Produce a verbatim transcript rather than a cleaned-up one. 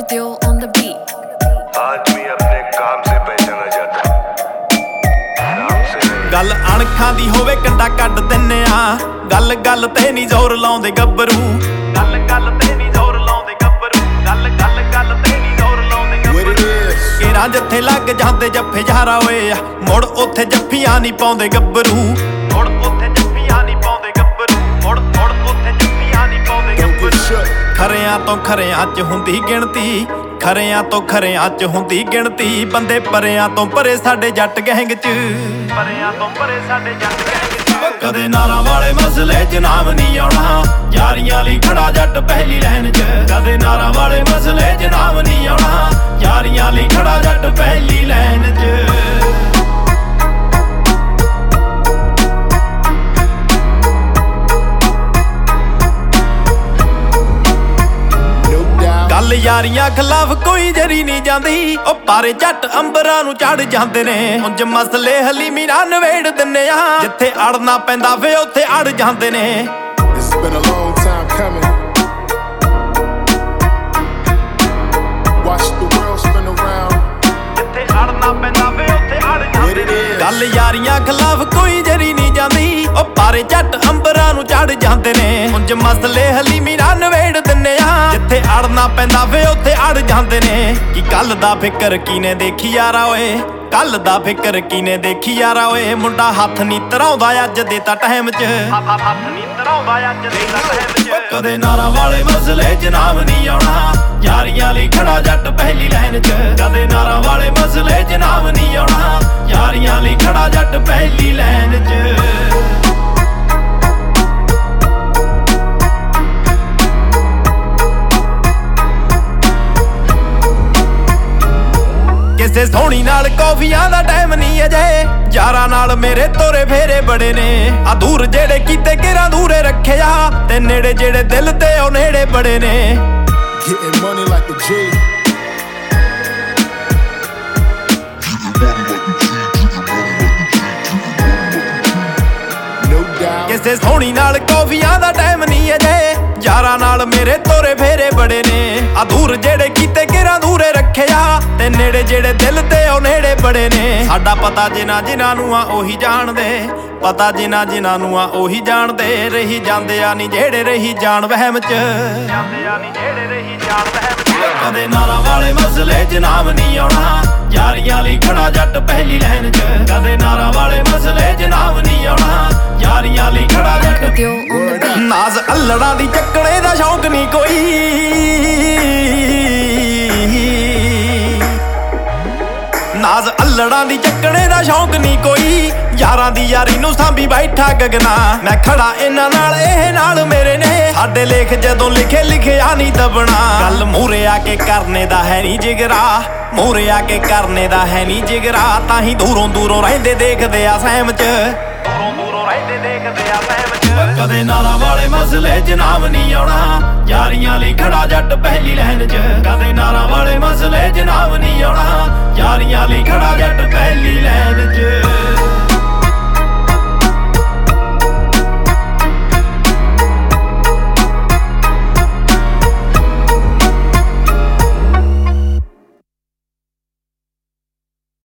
Purdue on the beat. आदमी अपने काम से पहचाना जाता है, नाम से नहीं। गल अणखां दी होवे कंडा कड्ड दिन्ने आ, गल गल ते नी जोर लाउंदे गब्बरू, गल गल ते नी जोर लाउंदे गब्बरू, गल गल गल ते नी जोर लाउंदे गब्बरू। केरा जिथे लग जांदे जफ्फे जारा होए आ, मुड़ उत्थे जफ्फियां नी पाउंदे गब्बरू, मुड़ उत्थे जफ्फियां नी पाउंदे गब्बरू, मुड़ मुड़ उत्थे जफ्फियां नी पाउंदे गब्बरू। खरियां तो खरियां च हुंदी गिणती, खरियां तो खरियां च हुंदी गिणती, बंदे परियां तो परे साडे जट गैंग च, परियां तो परे साडे जट गैंग च। कदे नारां वाले मसले च नाम नहीं आउणा, यारियां लई खड़ा जट पहली लाइन च। कदे नारां वाले मसले च नाम नहीं आउणा, यारियां लई खड़ा जट पहली लाइन च। गल यारियां खिलाफ कोई जरी नहीं जांदी, ओ पारे जट अंबरां नूं चढ़ जांदे ने। उंज मसले हलीमी नाल नवेड़ दिन्ने आ, जिथे अड़ना पैंदा वे उत्थे अड़ जांदे ने। It's been a long time coming. Watch the world spin around. जिथे अड़ना पैंदा वे उत्थे अड़ जांदे ने। गल यारियां खिलाफ कोई जरी नहीं जांदी, ओ पारे जट अंबरां नूं चढ़ जांदे ने। उंज मसले हलीमी नाल नवेड़ दिन्ने आ, जिथे अड़ना पैंदा वे उत्थे अड़ जांदे ने। कि कल दा फिकर कीने देखी यारा ओए, कल दा फिकर कीने देखी यारा ओए, मुंडा हत्थ नी धराउंदा अज दे तां टाइम च, हत्थ नी धराउंदा अज दे तां टाइम च। कदे नारां वाले मसले च नाम नहीं आउणा, यारियां लई खड़ा जट पहली लाइन च। कदे नारां वाले मसले च नाम नहीं आउणा, यारियां लई खड़ा जट पहली लाइन च। किसे सोहनी नाल कॉफियां दा टाइम नहीं अजे, यारां नाल मेरे तोरे फेरे बड़े ने। आ दूर जेड़े कीते किरां दूरे रखे आ, ते नेड़े जेड़े दिल ते ओ नेड़े बड़े ने। Getting money like a G. No doubt. किसे सोहनी नाल कॉफियां दा टाइम नहीं अजे, यारां नाल मेरे तोरे फेरे बड़े ने। आ दूर जेड़े कीते किरां दूरे रखे आ, ते नेड़े जेड़े दिल ते ओ नेड़े बड़े ने। साडा पता जिन्हां जिन्हां नूं आ ओही जाणदे, पता जिन्हां जिन्हां नूं आ ओही जाणदे। रही जांदे आ नी जेड़े रही जाण वहम च, जांदे आ नी जेड़े रही जाण वहम च। कदे नारां वाले मसले च नाम नहीं आउणा, यारियां लई खड़ा जट पहली लाइन च। कदे नारां वाले मसले च नाम नहीं आउणा, यारियां लई खड़ा जट। Purdue on the beat. नाज अल्लड़ां दी चक्कणे दा शौक नहीं कोई, नाज अल्लड़ां दी चक्कणे दा शौक नहीं कोई, यारां दी यारी नूं सांभी बैठा गगना। मैं खड़ा इन्हां नाल एह नाल मेरे ने, साडे लेख जदों लिखे लिखिआ नहीं दबना। गल मूरे आके करने दा है नी जिगरा, मूरे आके करने दा है नी जिगरा, ताहीं दूरों दूरों रहिंदे देखदे आ सैम च, दूरों दूरों रहिंदे देखदे आ सैम च। कदे नारां वाले मसले च नाम नहीं आउणा, यारियां लई खड़ा जट पहली लाइन च। कदे नारां वाले मसले च नाम नहीं आउणा, यारियां लई खड़ा जट पहली लाइन च।